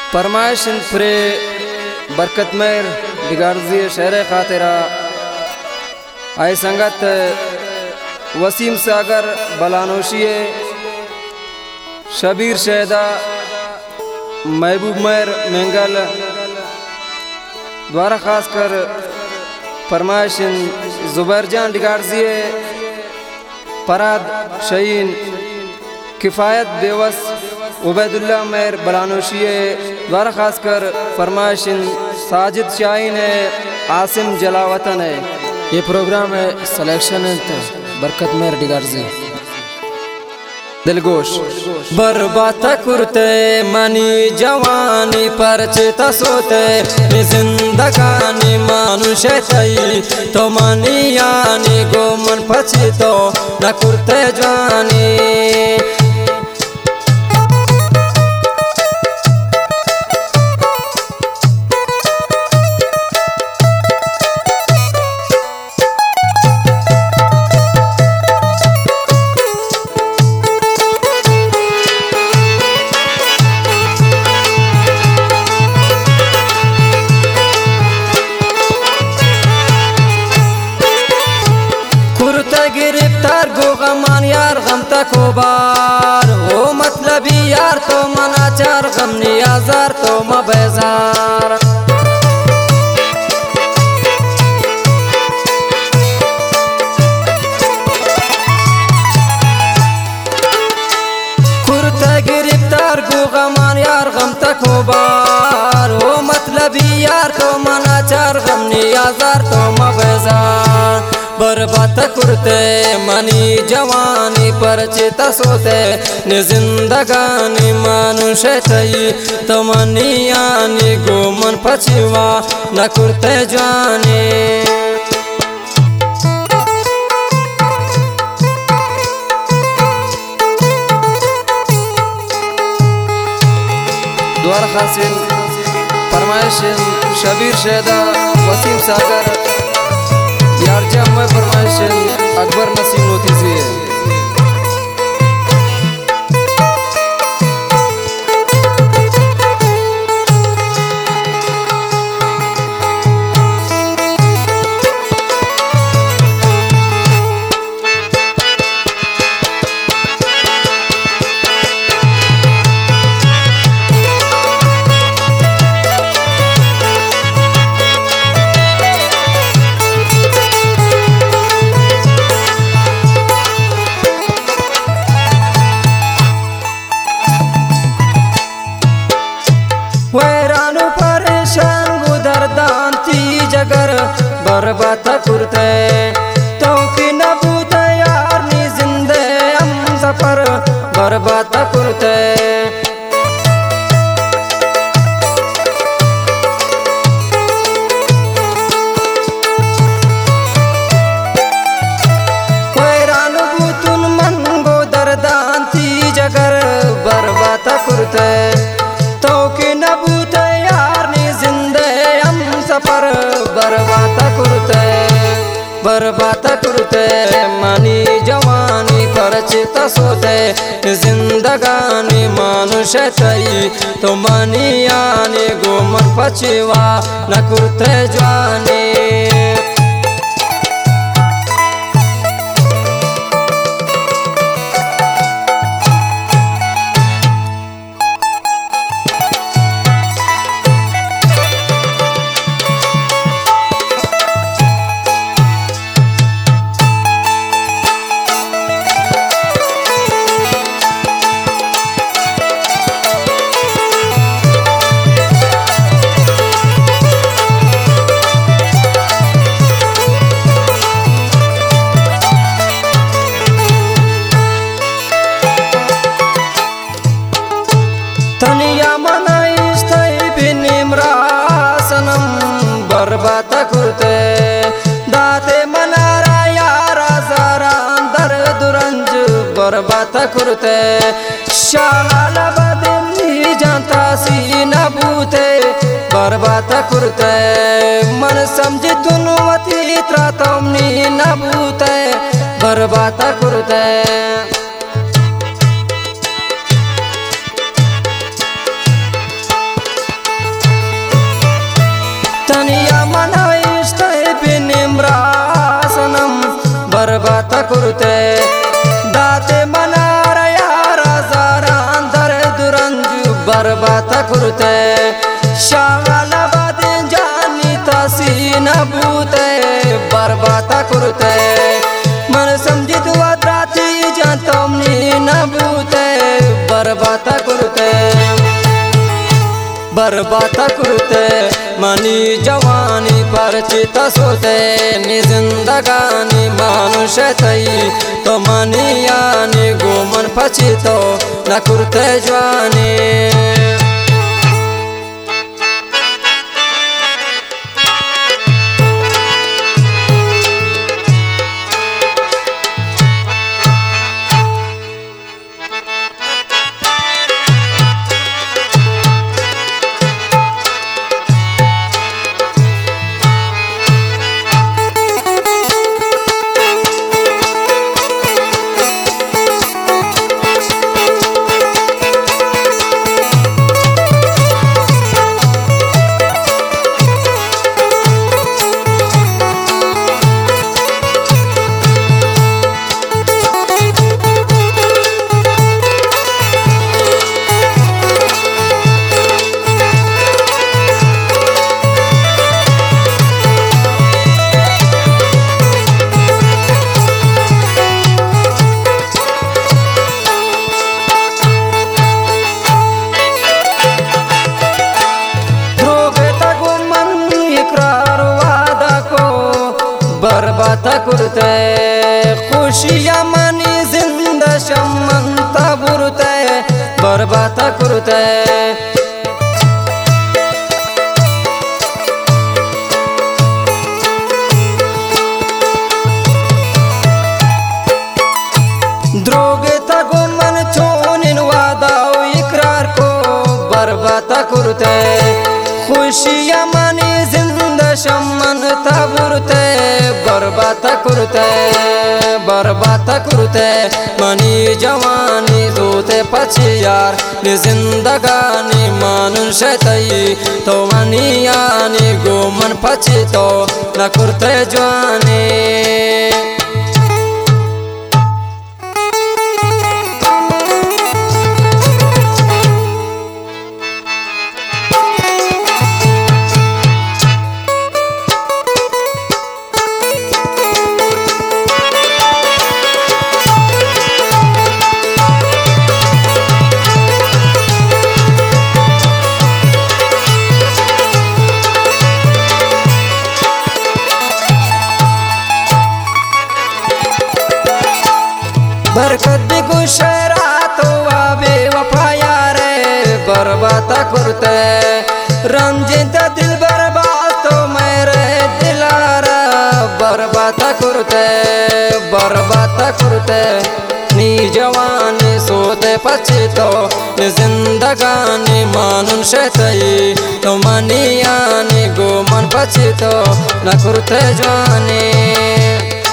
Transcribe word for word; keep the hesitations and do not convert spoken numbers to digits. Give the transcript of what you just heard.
फरमाइश फ्रे बरकत मेर दिगारजी शहर खातिरा आए संगत वसीम सागर बलानोशिए शबीर शहदा महबूब मेर मेंगल द्वारा खास कर फरमाइश जुबैर जान दिगारजी फराद शहीन किफ़ायत बेवस उबैदुल्ला मेर बलानोशिए द्वारा खास कर फरमाइश साजिद शाहीन है आसिम जलावतन है। ये प्रोग्राम है सिलेक्शन बरकत मेर डिगारजी दिलगोश बर्बाद कुर्ते मनी जवानी परचित सोते जिंदगानी मानुष तई तो मनी यानी गोमन पछितो न कुर्ते जानी गिरफ्तार गो गमान यार गम तकोबार हो मतलबी यार तो मनाचार गम नियाजार तो मबेजार कुर्ता गिरफ्तार गो गमान यार गम तकोबार हो मतलबी यार तो मनाचार गम नियाजार तो मबेजार बर्बाद कुर्ते मनी जवानी परचित सोते नि जिंदगानी मानुष तई तो मनी यानी गोमन पछिवा न कुर्ते जाने द्वारा खासिन फरमाइश शबीर शहदा वसीम सागर यार जब मैं फरमाइश अकबर नसीम होती सी है। वैरानु परेशान गुदरदान थी जगर बर्बाद कुर्ते तो की नबूत यार नी जिंदे हम सफर बर्बाद कुर्ते वैरानु बुतुन मन गुदरदान थी जगर बर्बाद कुर्ते तो की नबूत यार नी जिंदे हम सफर बर्बाद कुर्ते बर्बाद कुर्ते मनी जवानी परचित सोते जिंदगानी मानुष तई तो मनी यानी गोमन पछिवा न कुर्ते जाने तनिया मनाइस तई बिनिमरा सनम बर्बाद कुर्ते दाते मनारा यारा जरा अंदर दुरंज बर्बाद कुर्ते शाला बदनी जानता सी नबूते बर्बाद कुर्ते मन समझ दुनवती त्रातमनी नबूते बर्बाद कुर्ते करते दाते मनार यारा जारान दर दुरंज बर्बाद करते शावाला बादे जानी तासी न भूते बर्बाद करते मन समझित वात्राती जानतमनी न भूते बर्बाद करते बर्बाद करते मनी जवानी परिचित सोते नि जिंदगानी मानुष तई तो मनी यानी गोमन पचितो न करते जवानी बर्बाद करते खुशियाँ मनी जिंदा शमंता बुरते बर्बाद करते द्रोगे तगो मन छोनिन वादा इकरार को बर्बाद करते खुशियाँ मनी जिंदा शमंता बुरते बर्बाद करते बर्बाद करते मनी जवानी दोते पछी यार नि जिंदगानी मानुष तई तो मनी यानी गोमन पछी तो न करते जवानी बरकत गुशरा तो आबे वफाया रे बर्बाद करते रंजित दिल बर्बाद तो मेरे दिलारा बर्बाद करते बर्बाद करते नी जवानी सोते पछतो जिंदगानी मानुष तई तो मनी यानी गोमन पछतो न करते जवानी।